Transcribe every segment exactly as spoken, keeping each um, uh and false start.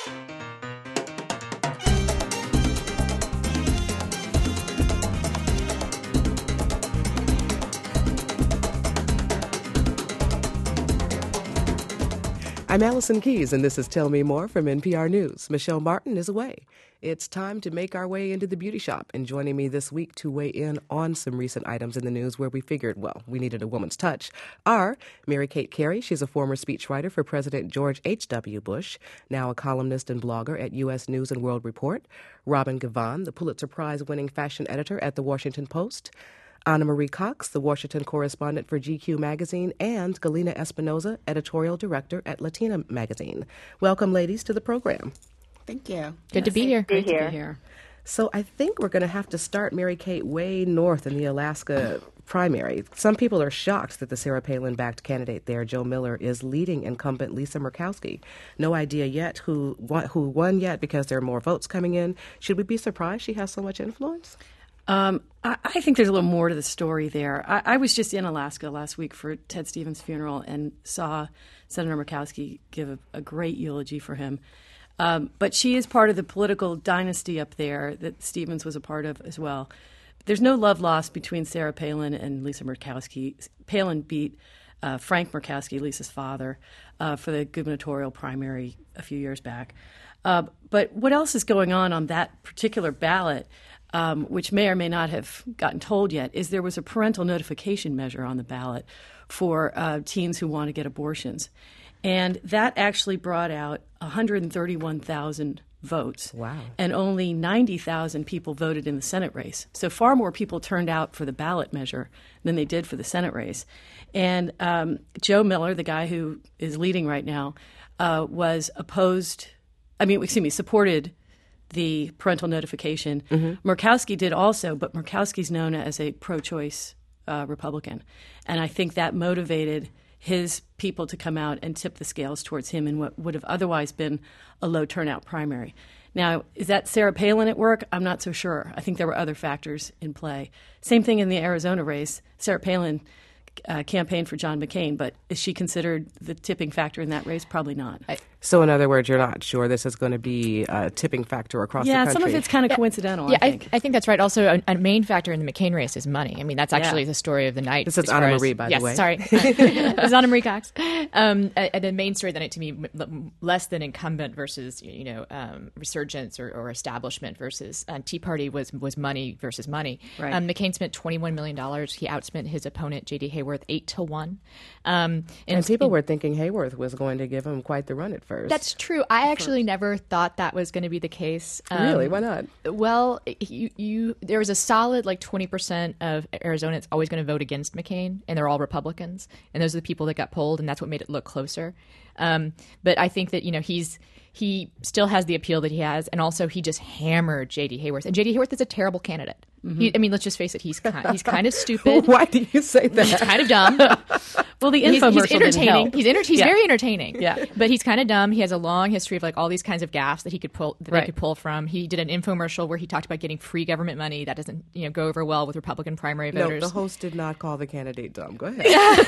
I'm Allison Keyes, and this is Tell Me More from N P R News. Michelle Martin is away. It's time to make our way into the beauty shop, and joining me this week to weigh in on some recent items in the news where we figured, well, we needed a woman's touch, are Mary Kate Carey. She's a former speechwriter for President George H W. Bush, now a columnist and blogger at U S News and World Report. Robin Givhan, the Pulitzer Prize-winning fashion editor at The Washington Post. Anna Marie Cox, the Washington correspondent for G Q magazine, and Galina Espinoza, editorial director at Latina magazine. Welcome, ladies, to the program. Thank you. Good yes. to be here. Great Great to be here. So I think we're going to have to start, Mary Kate, way north in the Alaska primary. Some people are shocked that the Sarah Palin-backed candidate there, Joe Miller, is leading incumbent Lisa Murkowski. No idea yet who won, who won yet because there are more votes coming in. Should we be surprised she has so much influence? Um, I, I think there's a little more to the story there. I, I was just in Alaska last week for Ted Stevens' funeral and saw Senator Murkowski give a, a great eulogy for him. Um, but she is part of the political dynasty up there that Stevens was a part of as well. There's no love lost between Sarah Palin and Lisa Murkowski. Palin beat uh, Frank Murkowski, Lisa's father, uh, for the gubernatorial primary a few years back. Uh, but what else is going on on that particular ballot? Um, which may or may not have gotten told yet, is there was a parental notification measure on the ballot for uh, teens who want to get abortions. And that actually brought out one hundred thirty-one thousand votes. Wow. And only ninety thousand people voted in the Senate race. So far more people turned out for the ballot measure than they did for the Senate race. And um, Joe Miller, the guy who is leading right now, uh, was opposed, I mean, excuse me, supported the parental notification. Mm-hmm. Murkowski did also, but Murkowski's known as a pro-choice uh, Republican. And I think that motivated his people to come out and tip the scales towards him in what would have otherwise been a low turnout primary. Now, is that Sarah Palin at work? I'm not so sure. I think there were other factors in play. Same thing in the Arizona race. Sarah Palin uh, campaigned for John McCain, but is she considered the tipping factor in that race? Probably not. I, So in other words, you're not sure this is going to be a tipping factor across yeah, the country? Yeah, some of it's kind of yeah. coincidental, yeah, I think. I, I think that's right. Also, a, a main factor in the McCain race is money. I mean, that's actually yeah. the story of the night. This is Anna Marie, by yes, the way. sorry. This is Anna Marie Cox. Um, and the main story of the night to me, less than incumbent versus, you know, um, resurgence or, or establishment versus uh, Tea Party was was money versus money. Right. Um, McCain spent twenty-one million dollars. He outspent his opponent, J D. Hayworth, eight to one. Um, and, and people in, were thinking Hayworth was going to give him quite the run at first. That's true. I actually never thought that was going to be the case. Um, really? Why not? Well, you, you there was a solid like twenty percent of Arizona that's always going to vote against McCain, and they're all Republicans. And those are the people that got polled, and that's what made it look closer. Um, but I think that, you know, he's he still has the appeal that he has, and also he just hammered J D. Hayworth. And J D. Hayworth is a terrible candidate. Mm-hmm. He, I mean, let's just face it, he's kind, he's kind of stupid. Why do you say that? He's kind of dumb. Well, the he's, infomercial he's entertaining. didn't help. He's, enter- he's yeah. very entertaining. Yeah. But he's kind of dumb. He has a long history of like all these kinds of gaffes that he could pull that right. they could pull from. He did an infomercial where he talked about getting free government money. That doesn't, you know, go over well with Republican primary voters. No, the host did not call the candidate dumb. Go ahead.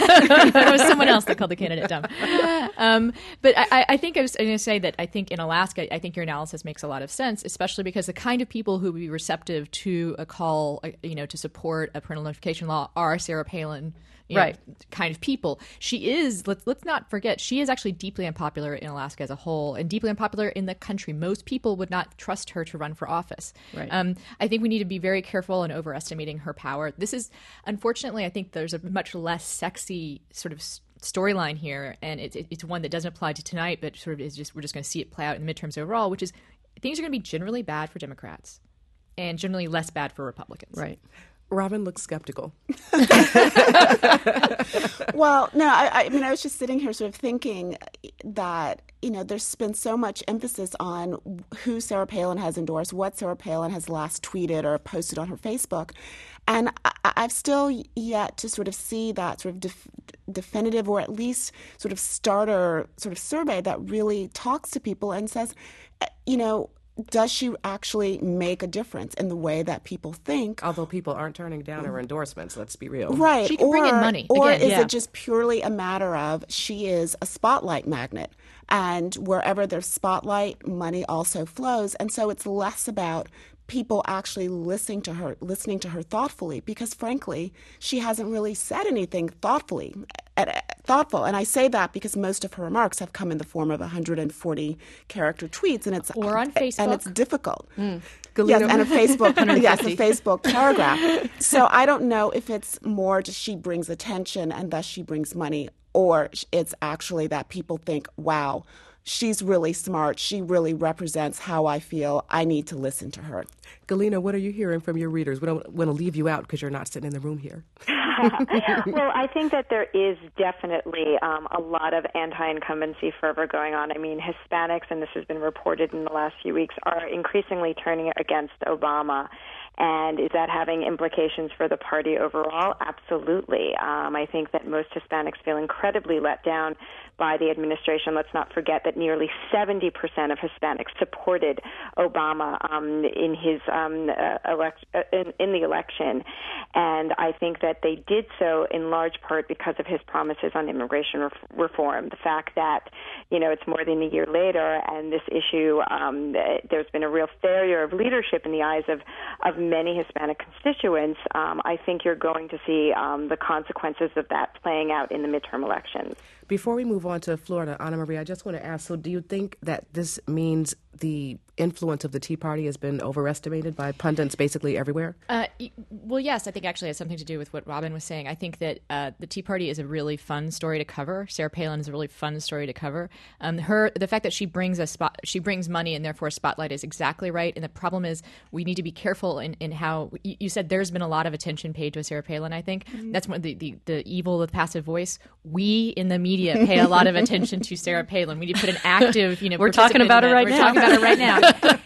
It was someone else that called the candidate dumb. Um, but I, I think I was going to say that I think in Alaska, I think your analysis makes a lot of sense, especially because the kind of people who would be receptive to a call, you know, to support a parental notification law are Sarah Palin, you know, right. kind of people. She is, let's let's not forget, she is actually deeply unpopular in Alaska as a whole and deeply unpopular in the country. Most people would not trust her to run for office. Right. Um, I think we need to be very careful in overestimating her power. This is, unfortunately, I think there's a much less sexy sort of storyline here, and it's it's one that doesn't apply to tonight, but sort of is just we're just going to see it play out in the midterms overall, which is things are going to be generally bad for Democrats and generally less bad for Republicans. Right. Robin looks skeptical. Well, no, I, I mean, I was just sitting here sort of thinking that, you know, there's been so much emphasis on who Sarah Palin has endorsed, what Sarah Palin has last tweeted or posted on her Facebook. And I, I've still yet to sort of see that sort of def- definitive or at least sort of starter sort of survey that really talks to people and says, you know, does she actually make a difference in the way that people think? Although people aren't turning down her endorsements, let's be real. Right. She can or, bring in money. Or Again, is yeah. it just purely a matter of she is a spotlight magnet? And wherever there's spotlight, money also flows. And so it's less about people actually listening to her, listening to her thoughtfully, because frankly, she hasn't really said anything thoughtfully, uh, thoughtful. And I say that because most of her remarks have come in the form of one hundred forty character tweets, and it's Or on Facebook. and it's difficult. Mm. Yes, and a Facebook, yes, a Facebook paragraph. So I don't know if it's more just she brings attention and thus she brings money, or it's actually that people think, wow, she's really smart. She really represents how I feel. I need to listen to her. Galina, what are you hearing from your readers? We don't want to leave you out because you're not sitting in the room here. Well, I think that there is definitely um, a lot of anti-incumbency fervor going on. I mean, Hispanics, and this has been reported in the last few weeks, are increasingly turning against Obama. And is that having implications for the party overall? Absolutely. Um, I think that most Hispanics feel incredibly let down by the administration. Let's not forget that nearly seventy percent of Hispanics supported Obama um, in his um, uh, elect- uh, in, in the election, and I think that they did so in large part because of his promises on immigration ref- reform. The fact that you know it's more than a year later, and this issue um, there's been a real failure of leadership in the eyes of of many Hispanic constituents. Um, I think you're going to see um, the consequences of that playing out in the midterm elections. Before we move on to Florida, Anna Marie, I just want to ask, so do you think that this means the influence of the Tea Party has been overestimated by pundits basically everywhere? Uh, well, yes, I think actually it has something to do with what Robin was saying. I think that uh, the Tea Party is a really fun story to cover. Sarah Palin is a really fun story to cover. Um, her the fact that she brings a spot, she brings money and therefore a spotlight is exactly right. And the problem is we need to be careful in, in how you, you said there's been a lot of attention paid to Sarah Palin. I think mm-hmm. that's one of the, the the evil of passive voice. We in the media pay a lot of attention to Sarah Palin. We need to put an active, you know, we're talking about her right We're now. talking about her right now.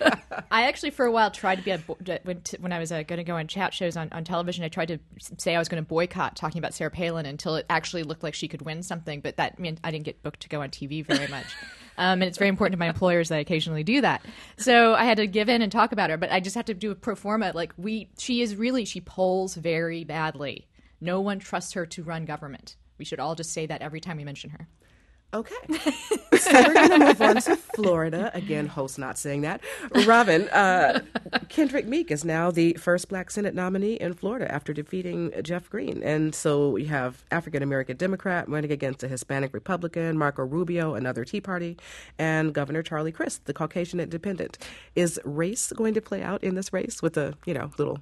I actually, for a while, tried to be a when, when I was uh, going to go on chat shows on, on television. I tried to say I was going to boycott talking about Sarah Palin until it actually looked like she could win something. But that I mean I didn't get booked to go on T V very much. Um, and it's very important to my employers that I occasionally do that. So I had to give in and talk about her. But I just have to do a pro forma. Like we, she is really she polls very badly. No one trusts her to run government. We should all just say that every time we mention her. Okay. So we're going to move on to Florida. Again, host not saying that. Robin, uh, Kendrick Meek is now the first black Senate nominee in Florida after defeating Jeff Green. And so we have African-American Democrat running against a Hispanic Republican, Marco Rubio, another Tea Party, and Governor Charlie Crist, the Caucasian Independent. Is race going to play out in this race with a, you know, little...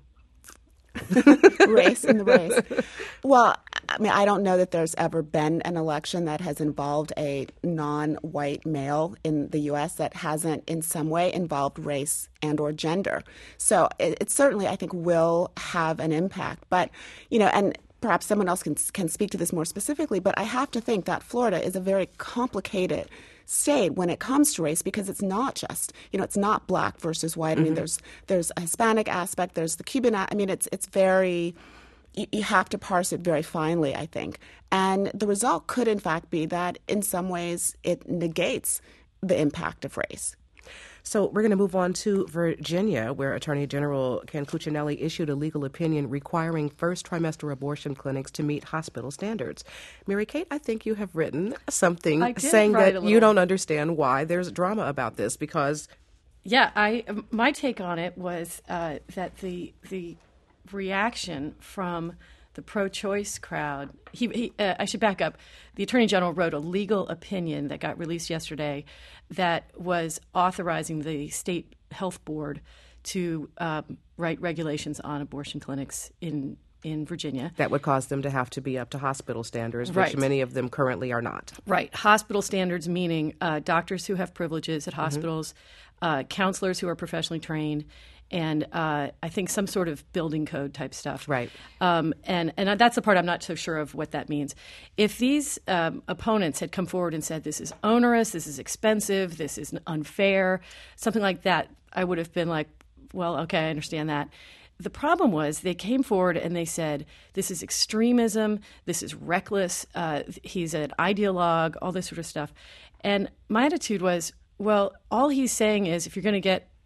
race in the race? Well, I mean, I don't know that there's ever been an election that has involved a non-white male in the U S that hasn't in some way involved race and or gender. So it, it certainly, I think, will have an impact. But, you know, and perhaps someone else can can speak to this more specifically, but I have to think that Florida is a very complicated state when it comes to race, because it's not just, you know, it's not black versus white. Mm-hmm. I mean, there's there's a Hispanic aspect, there's the Cuban, I mean, it's it's very, you, you have to parse it very finely, I think. And the result could, in fact, be that in some ways it negates the impact of race. So we're going to move on to Virginia, where Attorney General Ken Cuccinelli issued a legal opinion requiring first trimester abortion clinics to meet hospital standards. Mary Kate, I think you have written something saying that you don't understand why there's drama about this, because... Yeah, I my take on it was uh, that the the reaction from the pro-choice crowd, he, he uh, I should back up. The Attorney General wrote a legal opinion that got released yesterday that was authorizing the state health board to um, write regulations on abortion clinics in in Virginia. That would cause them to have to be up to hospital standards, which right. many of them currently are not. Right. Hospital standards meaning uh, doctors who have privileges at hospitals, mm-hmm. uh, counselors who are professionally trained, and uh, I think some sort of building code type stuff. Right. Um, and, and that's the part I'm not so sure of what that means. If these um, opponents had come forward and said this is onerous, this is expensive, this is unfair, something like that, I would have been like, well, okay, I understand that. The problem was they came forward and they said, this is extremism, this is reckless, uh, he's an ideologue, all this sort of stuff. And my attitude was, well, all he's saying is if you're going to get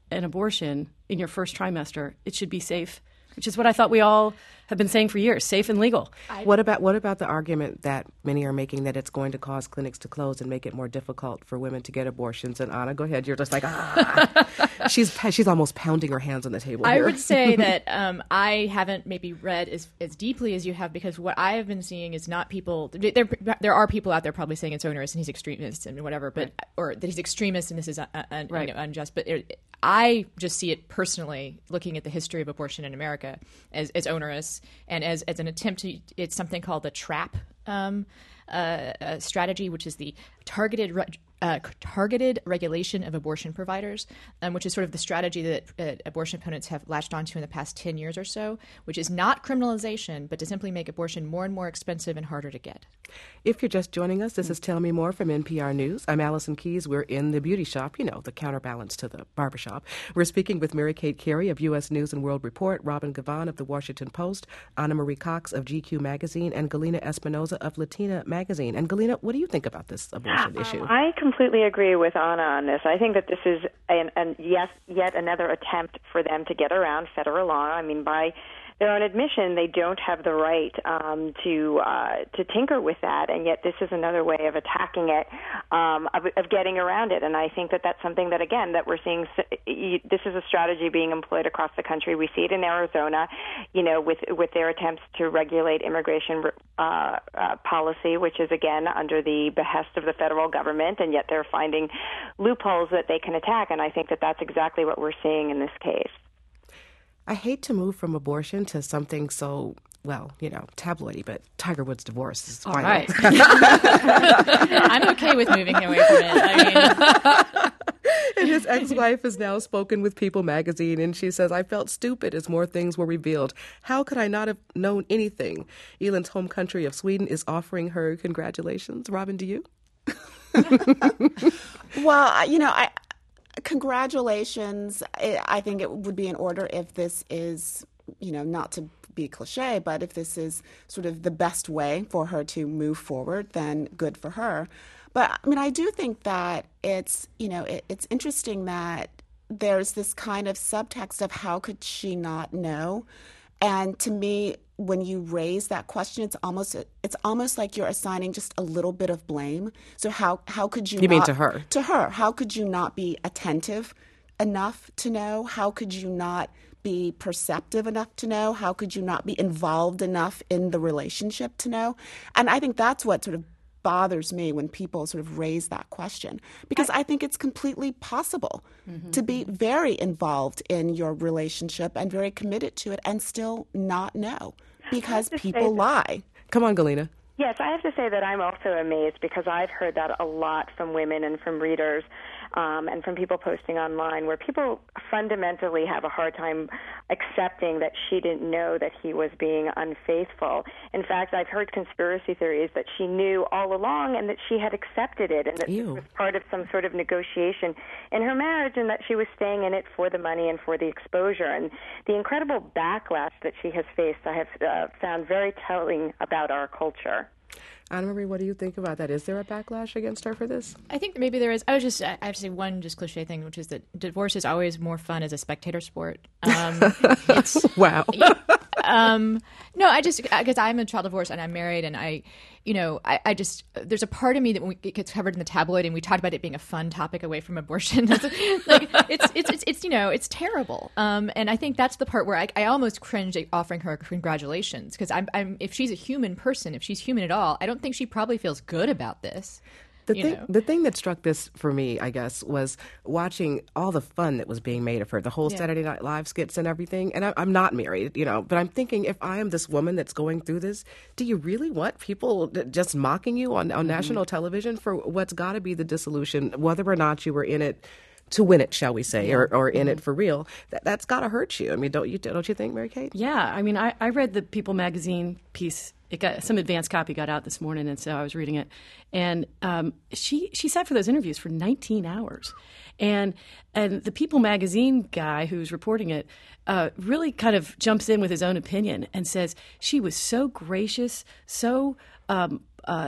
an abortion in your first trimester, it should be safe, which is what I thought we all have been saying for years, safe and legal. What about what about the argument that many are making that it's going to cause clinics to close and make it more difficult for women to get abortions? And Anna, go ahead. You're just like, ah. she's she's almost pounding her hands on the table I here. would say that um, I haven't maybe read as, as deeply as you have, because what I have been seeing is not people. There there are people out there probably saying it's onerous and he's extremist and whatever, but right. or that he's extremist and this is un, un, right. you know, unjust. But it, I just see it personally, looking at the history of abortion in America, as, as onerous and as, as an attempt to, it's something called the TRAP um, uh, uh, strategy, which is the targeted re- uh, targeted regulation of abortion providers, um, which is sort of the strategy that uh, abortion opponents have latched onto in the past ten years or so, which is not criminalization, but to simply make abortion more and more expensive and harder to get. If you're just joining us, this is Tell Me More from N P R News. I'm Allison Keyes. We're in the beauty shop, you know, the counterbalance to the barbershop. We're speaking with Mary Kate Carey of U S News and World Report, Robin Gavin of The Washington Post, Anna Marie Cox of G Q Magazine, and Galina Espinoza of Latina Magazine. And Galina, what do you think about this abortion um, issue? I completely agree with Anna on this. I think that this is an, an yes, yet another attempt for them to get around federal law. I mean, by their own admission, they don't have the right um, to uh, to tinker with that, and yet this is another way of attacking it, um, of, of getting around it. And I think that that's something that, again, that we're seeing. This is a strategy being employed across the country. We see it in Arizona, you know, with with their attempts to regulate immigration uh, uh, policy, which is, again, under the behest of the federal government, and yet they're finding loopholes that they can attack. And I think that that's exactly what we're seeing in this case. I hate to move from abortion to something so, well, you know, tabloidy, but Tiger Woods' divorce is final. All right. I'm okay with moving away from it. I mean... And his ex-wife has now spoken with People magazine, and she says, I felt stupid as more things were revealed. How could I not have known anything? Elon's home country of Sweden is offering her congratulations. Robin, do you? Well, you know, I... Congratulations. I think it would be in order if this is, you know, not to be cliche, but if this is sort of the best way for her to move forward, then good for her. But I mean, I do think that it's, you know, it, it's interesting that there's this kind of subtext of how could she not know? And to me, when you raise that question, it's almost it's almost like you're assigning just a little bit of blame. So how how could you? You not, mean to her? To her. How could you not be attentive enough to know? How could you not be perceptive enough to know? How could you not be involved enough in the relationship to know? And I think that's what sort of bothers me when people sort of raise that question, because I, I think it's completely possible mm-hmm. to be very involved in your relationship and very committed to it and still not know, because people lie. Come on, Galina. Yes, I have to say that I'm also amazed, because I've heard that a lot from women and from readers um, and from people posting online, where people fundamentally have a hard time accepting that she didn't know that he was being unfaithful. In fact, I've heard conspiracy theories that she knew all along and that she had accepted it, and that Ew. it was part of some sort of negotiation in her marriage, and that she was staying in it for the money and for the exposure. And the incredible backlash that she has faced, I have uh, found very telling about our culture. Anna Marie, what do you think about that? Is there a backlash against her for this? I think maybe there is. I was just, I have to say one just cliche thing, which is that divorce is always more fun as a spectator sport. Um, it's, wow. um, no, I just, because I'm a child divorce and I'm married, and I, you know, I, I just, there's a part of me that when it gets covered in the tabloid and we talked about it being a fun topic away from abortion, like it's, it's, it's, it's, you know, it's terrible. Um, and I think that's the part where I, I almost cringe at offering her congratulations, because I'm, I'm, if she's a human person, if she's human at all, I don't think she probably feels good about this. The you thing, know. the thing that struck this for me, I guess, was watching all the fun that was being made of her, the whole Yeah. Saturday Night Live skits and everything. And I, I'm not married, you know, but I'm thinking, if I am this woman that's going through this, do you really want people just mocking you on, on mm-hmm. national television for what's got to be the dissolution, whether or not you were in it to win it, shall we say, yeah. or, or in mm-hmm. it for real? That, that's got to hurt you. I mean, don't you don't you think, Mary Kate? Yeah, I mean, I, I read the People magazine piece. It got some advanced copy got out this morning, and so I was reading it. And um, she she sat for those interviews for nineteen hours, and and the People magazine guy who's reporting it uh, really kind of jumps in with his own opinion and says she was so gracious, so um, uh,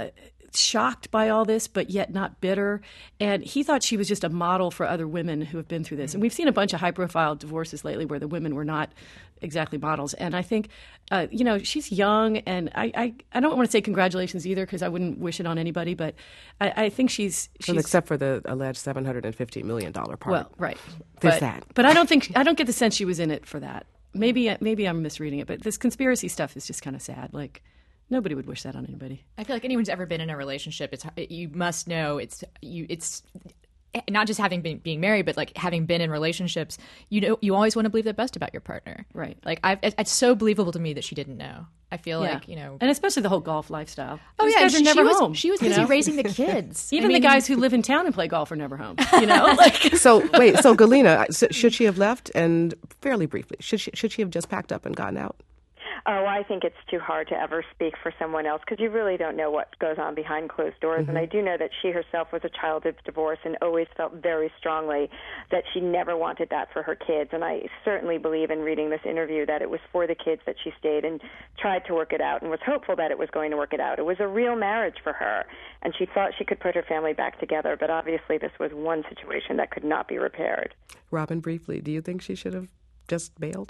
shocked by all this, but yet not bitter. And he thought she was just a model for other women who have been through this. And we've seen a bunch of high-profile divorces lately where the women were not exactly models. And I think, uh, you know, she's young, and I, I, I don't want to say congratulations either because I wouldn't wish it on anybody, but I, I think she's... she's well, except for the alleged seven hundred fifty million dollars part. Well, right. There's but, that. But I don't think, I don't get the sense she was in it for that. Maybe, maybe I'm misreading it, but this conspiracy stuff is just kind of sad. Like, nobody would wish that on anybody. I feel like anyone's ever been in a relationship, it's you must know it's you it's not just having been being married, but like having been in relationships. You know, you always want to believe the best about your partner, right? Like, I've, it's so believable to me that she didn't know. I feel yeah. like, you know, and especially the whole golf lifestyle. Oh These yeah, guys she, are never she was, home. She was busy you know? raising the kids. Even I mean, the guys who live in town and play golf are never home. You know, like so. Wait, so Galina, should she have left? And fairly briefly, should she should she have just packed up and gotten out? Oh, I think it's too hard to ever speak for someone else because you really don't know what goes on behind closed doors. Mm-hmm. And I do know that she herself was a child of divorce and always felt very strongly that she never wanted that for her kids. And I certainly believe in reading this interview that it was for the kids that she stayed and tried to work it out and was hopeful that it was going to work it out. It was a real marriage for her, and she thought she could put her family back together. But obviously this was one situation that could not be repaired. Robin, briefly, do you think she should have just bailed?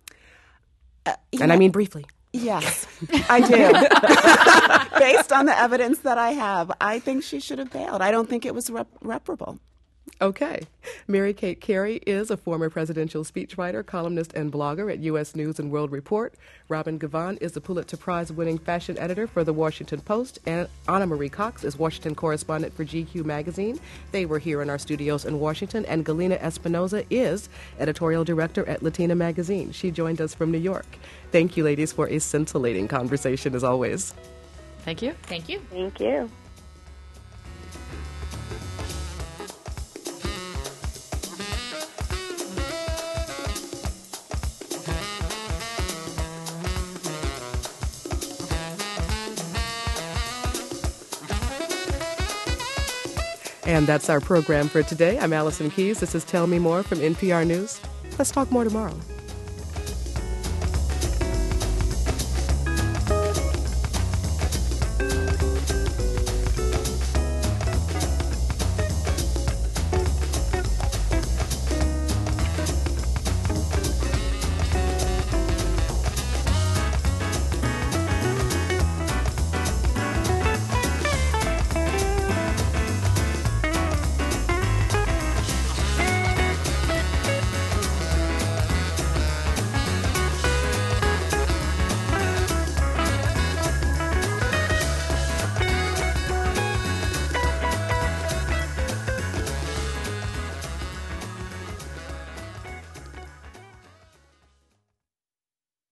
Uh, and know, I mean briefly. Yes, I do. Based on the evidence that I have, I think she should have bailed. I don't think it was rep- reparable. Okay. Mary Kate Carey is a former presidential speechwriter, columnist, and blogger at U S News and World Report. Robin Givhan is the Pulitzer Prize-winning fashion editor for The Washington Post, and Anna Marie Cox is Washington correspondent for G Q magazine. They were here in our studios in Washington, and Galina Espinosa is editorial director at Latina magazine. She joined us from New York. Thank you, ladies, for a scintillating conversation, as always. Thank you. Thank you. Thank you. And that's our program for today. I'm Allison Keyes. This is Tell Me More from N P R News. Let's talk more tomorrow.